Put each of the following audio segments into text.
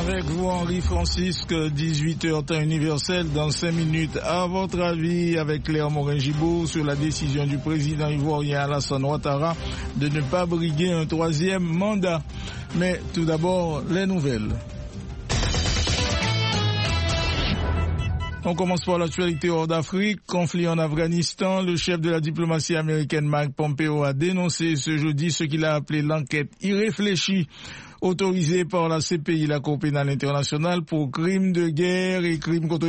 Avec vous, Henri Francisque, 18h temps universel, dans 5 minutes. À votre avis, avec Claire Morin-Gibault, sur la décision du président ivoirien Alassane Ouattara de ne pas briguer un 3e mandat. Mais tout d'abord, les nouvelles. On commence par l'actualité hors d'Afrique. Conflit en Afghanistan. Le chef de la diplomatie américaine Mike Pompeo a dénoncé ce jeudi ce qu'il a appelé l'enquête irréfléchie autorisée par la CPI, la Cour pénale internationale, pour crimes de guerre et crimes contre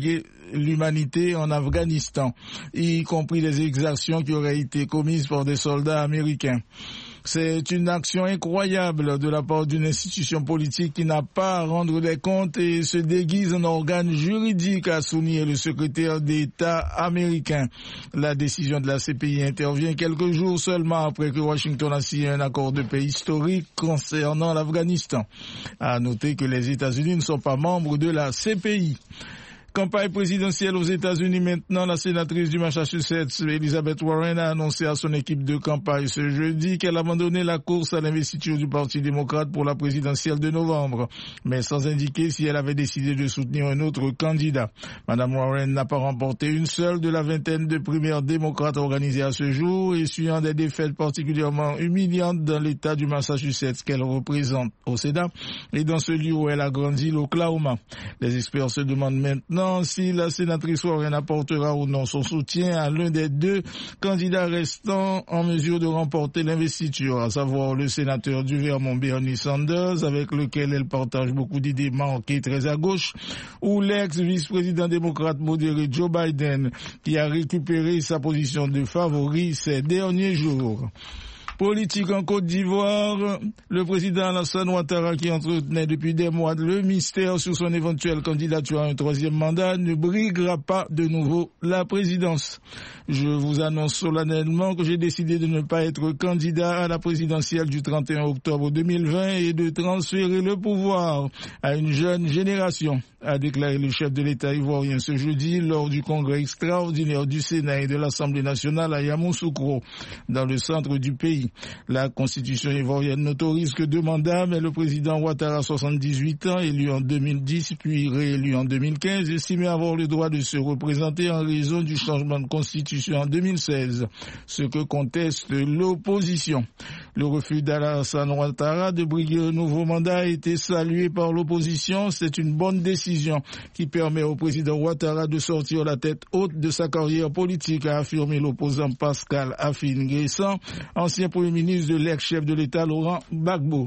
l'humanité en Afghanistan, y compris les exactions qui auraient été commises par des soldats américains. C'est une action incroyable de la part d'une institution politique qui n'a pas à rendre des comptes et se déguise en organe juridique, a souligné le secrétaire d'État américain. La décision de la CPI intervient quelques jours seulement après que Washington a signé un accord de paix historique concernant l'Afghanistan. À noter que les États-Unis ne sont pas membres de la CPI. Campagne présidentielle aux États-Unis maintenant. La sénatrice du Massachusetts, Elizabeth Warren, a annoncé à son équipe de campagne ce jeudi qu'elle abandonnait la course à l'investiture du Parti démocrate pour la présidentielle de novembre, mais sans indiquer si elle avait décidé de soutenir un autre candidat. Madame Warren n'a pas remporté une seule de la vingtaine de primaires démocrates organisées à ce jour, essuyant des défaites particulièrement humiliantes dans l'État du Massachusetts qu'elle représente au Sénat et dans celui où elle a grandi, l'Oklahoma. Les experts se demandent maintenant si la sénatrice Warren apportera ou non son soutien à l'un des deux candidats restants en mesure de remporter l'investiture, à savoir le sénateur du Vermont Bernie Sanders, avec lequel elle partage beaucoup d'idées manquées très à gauche, ou l'ex-vice-président démocrate modéré Joe Biden, qui a récupéré sa position de favori ces derniers jours. Politique en Côte d'Ivoire, le président Alassane Ouattara, qui entretenait depuis des mois le mystère sur son éventuelle candidature à un 3e mandat, ne briguera pas de nouveau la présidence. Je vous annonce solennellement que j'ai décidé de ne pas être candidat à la présidentielle du 31 octobre 2020 et de transférer le pouvoir à une jeune génération, a déclaré le chef de l'État ivoirien ce jeudi lors du congrès extraordinaire du Sénat et de l'Assemblée nationale à Yamoussoukro, dans le centre du pays. La constitution ivoirienne n'autorise que 2 mandats, mais le président Ouattara, 78 ans, élu en 2010 puis réélu en 2015, estimait avoir le droit de se représenter en raison du changement de constitution en 2016, ce que conteste l'opposition. Le refus d'Alassane Ouattara de briguer un nouveau mandat a été salué par l'opposition. C'est une bonne décision qui permet au président Ouattara de sortir la tête haute de sa carrière politique, a affirmé l'opposant Pascal Afine-Guessan, ancien Premier ministre de l'ex-chef de l'État Laurent Gbagbo.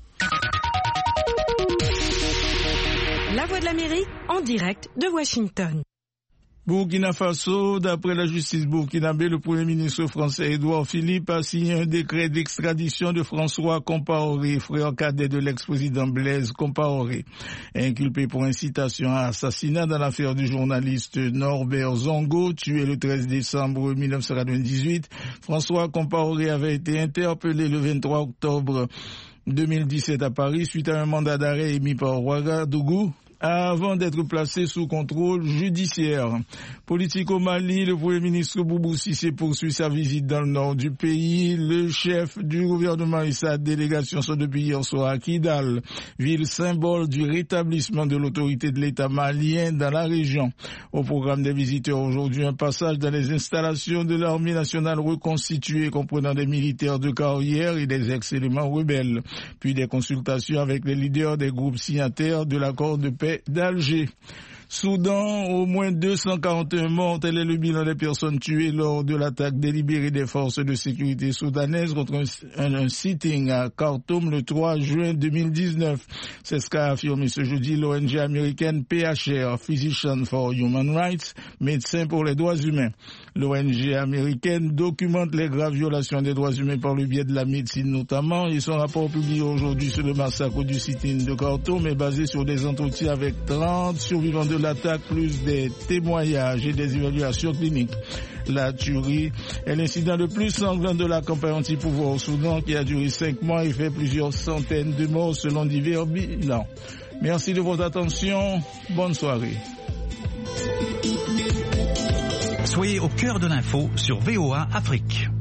La Voix de l'Amérique en direct de Washington. Burkina Faso, d'après la justice burkinabé, le Premier ministre français Édouard Philippe a signé un décret d'extradition de François Compaoré, frère cadet de l'ex-président Blaise Compaoré. Inculpé pour incitation à assassinat dans l'affaire du journaliste Norbert Zongo, tué le 13 décembre 1998, François Compaoré avait été interpellé le 23 octobre 2017 à Paris suite à un mandat d'arrêt émis par Ouagadougou, avant d'être placé sous contrôle judiciaire. Politique au Mali, le Premier ministre Boubou Cissé poursuit sa visite dans le nord du pays. Le chef du gouvernement et sa délégation sont depuis hier soir à Kidal, ville symbole du rétablissement de l'autorité de l'État malien dans la région. Au programme des visiteurs aujourd'hui, un passage dans les installations de l'armée nationale reconstituée comprenant des militaires de carrière et des ex-éléments rebelles, puis des consultations avec les leaders des groupes signataires de l'accord de paix d'Alger. Soudan, au moins 241 morts, tel est le bilan des personnes tuées lors de l'attaque délibérée des forces de sécurité soudanaises contre un sitting à Khartoum le 3 juin 2019. C'est ce qu'a affirmé ce jeudi l'ONG américaine PHR, Physicians for Human Rights, Médecins pour les droits humains. L'ONG américaine documente les graves violations des droits humains par le biais de la médecine notamment, et son rapport publié aujourd'hui sur le massacre du sitting de Khartoum est basé sur des entretiens avec 30 survivants de l'attaque, plus des témoignages et des évaluations cliniques. La tuerie est l'incident le plus sanglant de la campagne anti-pouvoir au Soudan, qui a duré 5 mois et fait plusieurs centaines de morts selon divers bilans. Merci de votre attention. Bonne soirée. Soyez au cœur de l'info sur VOA Afrique.